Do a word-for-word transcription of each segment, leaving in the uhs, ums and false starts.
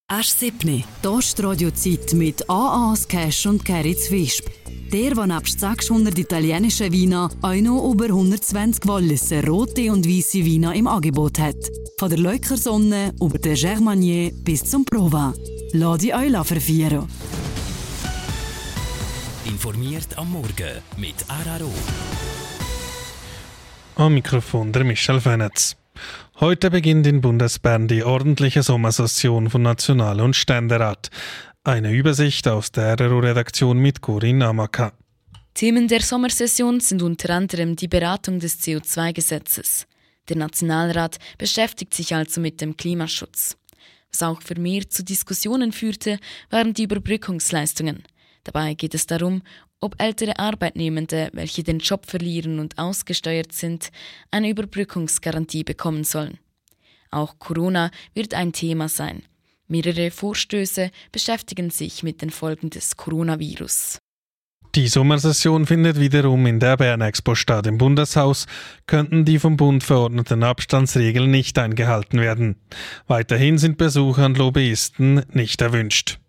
Asch siebni, hier ist die Radiozeit mit A A's Cash und Keritz Wisp. Der, der nebst sechshundert italienischen Weinen auch noch über hundertzwanzig Walliser rote und weiße Weine im Angebot hat. Von der Leukersonne über den Germanier bis zum Prova. Lass dich euch verfeiern. Informiert am Morgen mit R R O. Am Mikrofon der Michel Fenetz. Heute beginnt in Bundesbern die ordentliche Sommersession von National- und Ständerat. Eine Übersicht aus der R R O-Redaktion mit Corinne Amaka. Themen der Sommersession sind unter anderem die Beratung des C O zwei Gesetzes. Der Nationalrat beschäftigt sich also mit dem Klimaschutz. Was auch vermehrt zu Diskussionen führte, waren die Überbrückungsleistungen. Dabei geht es darum, ob ältere Arbeitnehmende, welche den Job verlieren und ausgesteuert sind, eine Überbrückungsgarantie bekommen sollen. Auch Corona wird ein Thema sein. Mehrere Vorstöße beschäftigen sich mit den Folgen des Coronavirus. Die Sommersession findet wiederum in der Bern-Expo statt. Im Bundeshaus könnten die vom Bund verordneten Abstandsregeln nicht eingehalten werden. Weiterhin sind Besucher und Lobbyisten nicht erwünscht.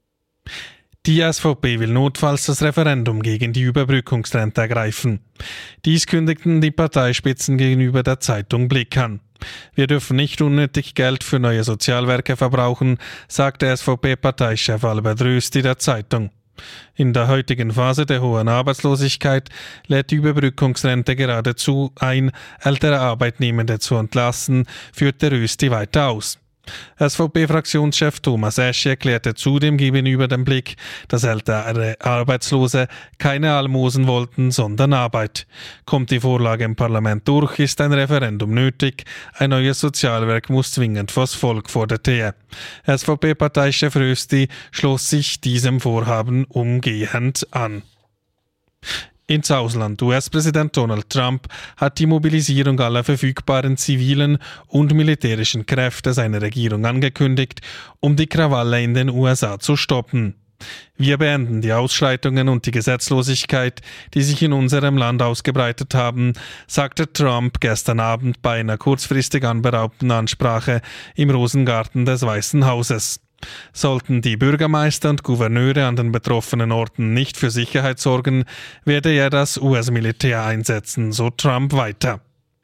Die S V P will notfalls das Referendum gegen die Überbrückungsrente ergreifen. Dies kündigten die Parteispitzen gegenüber der Zeitung Blick an. Wir dürfen nicht unnötig Geld für neue Sozialwerke verbrauchen, sagte S V P-Parteichef Albert Rösti der Zeitung. In der heutigen Phase der hohen Arbeitslosigkeit lädt die Überbrückungsrente geradezu ein, ältere Arbeitnehmende zu entlassen, führte Rösti weiter aus. S V P-Fraktionschef Thomas Eschi erklärte zudem gegenüber dem Blick, dass ältere Arbeitslose keine Almosen wollten, sondern Arbeit. Kommt die Vorlage im Parlament durch, ist ein Referendum nötig. Ein neues Sozialwerk muss zwingend vors Volk, forderte er. S V P-Parteichef Rösti schloss sich diesem Vorhaben umgehend an. Ins Ausland. U S-Präsident Donald Trump hat die Mobilisierung aller verfügbaren zivilen und militärischen Kräfte seiner Regierung angekündigt, um die Krawalle in den U S A zu stoppen. Wir beenden die Ausschreitungen und die Gesetzlosigkeit, die sich in unserem Land ausgebreitet haben, sagte Trump gestern Abend bei einer kurzfristig anberaumten Ansprache im Rosengarten des Weißen Hauses. Sollten die Bürgermeister und Gouverneure an den betroffenen Orten nicht für Sicherheit sorgen, werde er das U S-Militär einsetzen, so Trump weiter.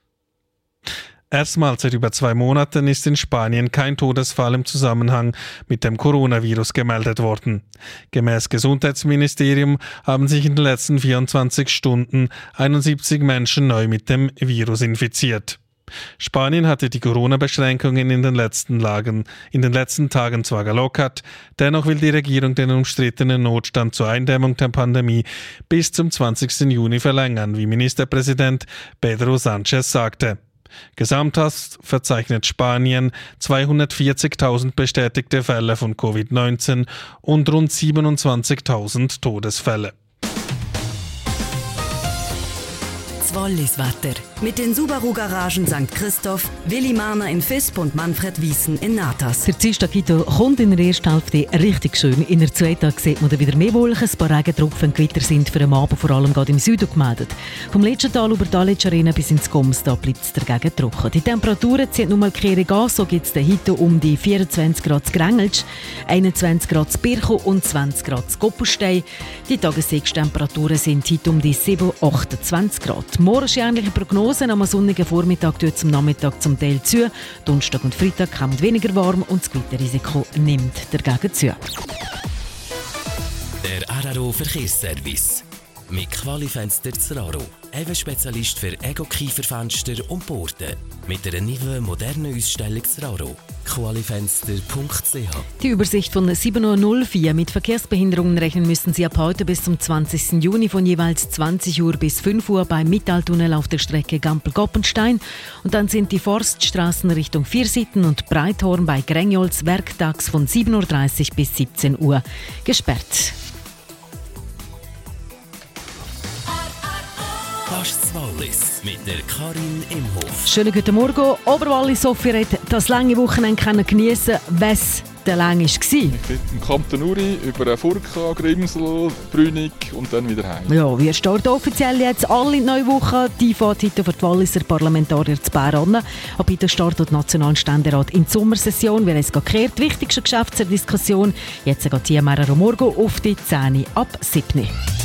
Erstmals seit über zwei Monaten ist in Spanien kein Todesfall im Zusammenhang mit dem Coronavirus gemeldet worden. Gemäß Gesundheitsministerium haben sich in den letzten vierundzwanzig Stunden einundsiebzig Menschen neu mit dem Virus infiziert. Spanien hatte die Corona-Beschränkungen in den letzten Lagen, in den letzten Tagen zwar gelockert, dennoch will die Regierung den umstrittenen Notstand zur Eindämmung der Pandemie bis zum zwanzigsten Juni verlängern, wie Ministerpräsident Pedro Sánchez sagte. Gesamthaft verzeichnet Spanien zweihundertvierzigtausend bestätigte Fälle von Covid neunzehn und rund siebenundzwanzigtausend Todesfälle. Walliswetter. Mit den Subaru-Garagen Sankt Christoph, Willi Mahner in Visp und Manfred Wiesen in Natas. Der Dienstag kommt in der ersten Hälfte richtig schön. In der zweiten Tag sieht man wieder mehr Wolken. Ein paar Regentropfen und Gewitter sind für den Abend vor allem gerade im Süden gemeldet. Vom Letschental über die Aletsch-Arena bis ins Goms, da bleibt es dagegen trocken. Die Temperaturen ziehen nun mal Kehrung an. So gibt es heute um die vierundzwanzig Grad zu Grengelsch, einundzwanzig Grad zu Birchow und zwanzig Grad zu Goppelstein. Die Tageshöchsttemperaturen sind heute um die sieben, achtundzwanzig Grad. Morgen ist ähnliche Prognosen. Am sonnigen Vormittag tut es am Nachmittag zum Teil zu. Donnerstag und Freitag kommt weniger warm und das Gewitterrisiko nimmt dagegen zu. Der R R O Verkehrsservice. Mit Qualifenster Zeraro. Ein Spezialist für Ego-Kieferfenster und Porten. Mit einer neuen, modernen Ausstellung Zeraro. qualifenster punkt c h. Die Übersicht von sieben Uhr null vier. Mit Verkehrsbehinderungen rechnen müssen Sie ab heute bis zum zwanzigsten Juni von jeweils zwanzig Uhr bis fünf Uhr beim Mittaltunnel auf der Strecke Gampel-Goppenstein. Und dann sind die Forststraßen Richtung Viersieten und Breithorn bei Grengholz werktags von sieben Uhr dreißig bis siebzehn Uhr gesperrt. Fast Wallis mit der Karin Imhof. Schönen guten Morgen. Oberwallis hoffe, ihr das lange Wochenende geniessen können, was lang war. Im Kanton Uri, über Furka, Grimsel, Brünig und dann wieder heim. Ja, wir starten offiziell jetzt alle in die neue Woche. Die fährt heute für die Walliser Parlamentarier zu Bern an. Ab heute startet der Nationale Ständerat in die Sommersession, weil es gekehrt. Wichtigste Geschäftsdiskussion. Jetzt geht die am Morgen auf die zehn ab sieben.